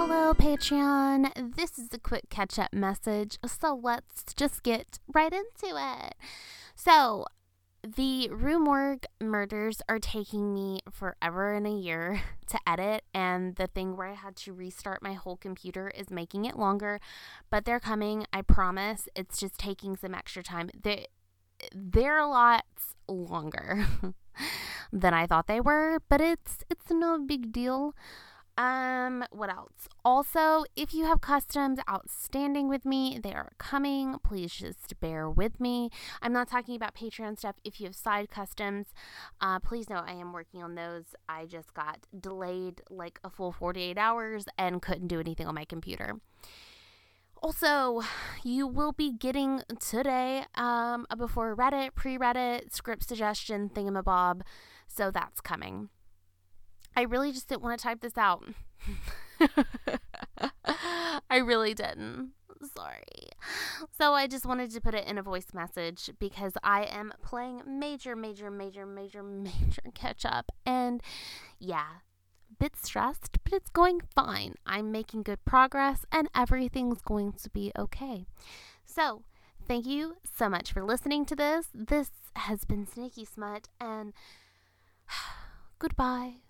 Hello, Patreon. This is a quick catch-up message, so let's just get right into it. So, the Rue Morgue murders are taking me forever and a year to edit, and the thing where I had to restart my whole computer is making it longer, but they're coming, I promise. It's just taking some extra time. They're lots longer than I thought they were, but it's no big deal. What else? Also, if you have customs outstanding with me, they are coming. Please just bear with me. I'm not talking about Patreon stuff. If you have side customs, please know I am working on those. I just got delayed like a full 48 hours and couldn't do anything on my computer. Also, you will be getting today, before Reddit, pre-Reddit, script suggestion thingamabob. So that's coming. I really just didn't want to type this out. I really didn't. Sorry. So I just wanted to put it in a voice message because I am playing major catch up. And yeah, a bit stressed, but it's going fine. I'm making good progress and everything's going to be okay. So thank you so much for listening to this. This has been Sneaky Smut and goodbye.